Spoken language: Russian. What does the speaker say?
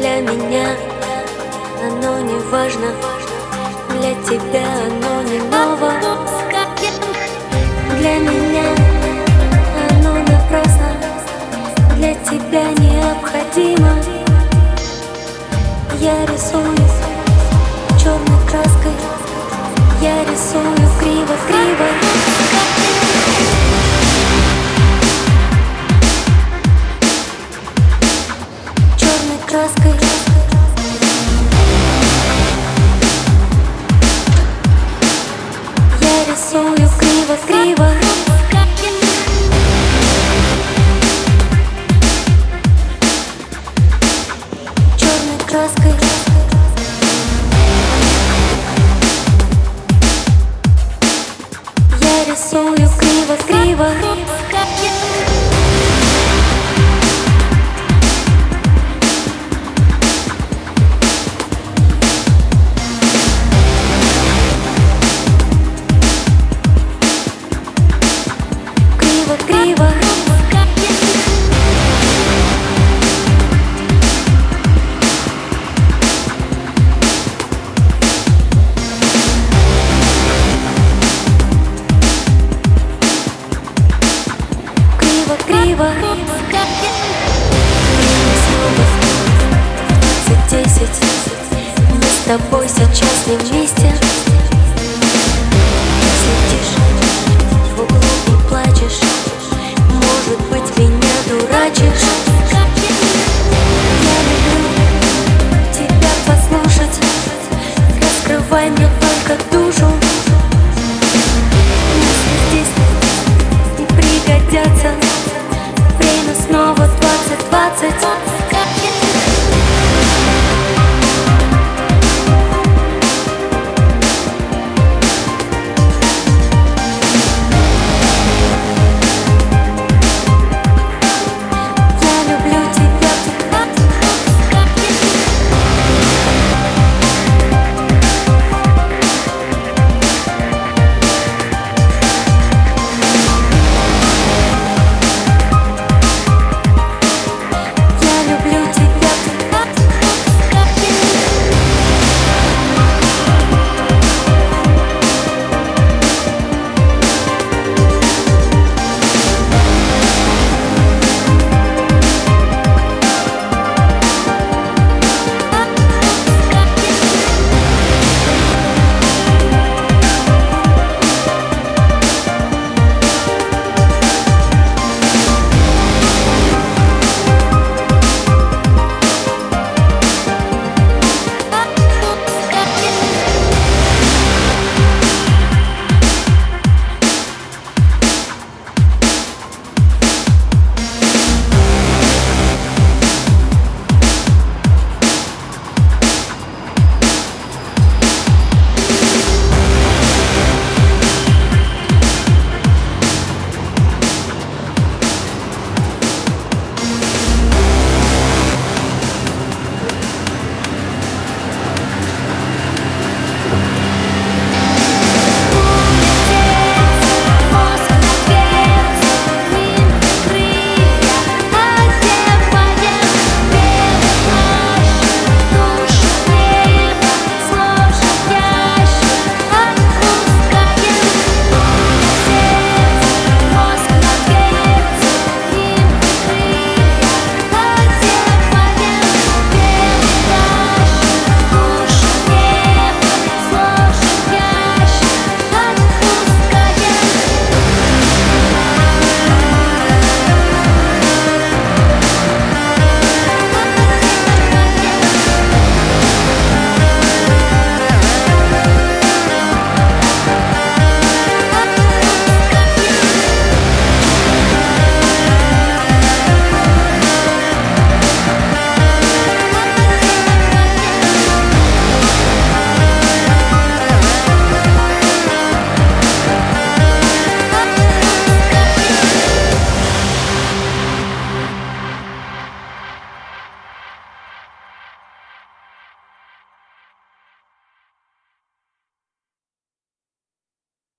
Для меня оно не важно, для тебя оно не ново. Для меня оно напрасно, для тебя необходимо. Я рисую черной краской, я рисую криво-криво. Черной краской я рисую криво-криво. Черной краской я рисую криво-криво. Криво-криво. Криво-криво. Снова 20:10. Мы с тобой сейчас не вместе. Сидишь в углу и плачешь, может быть, меня дурачишь. Я люблю тебя послушать, раскрывай мне только душу.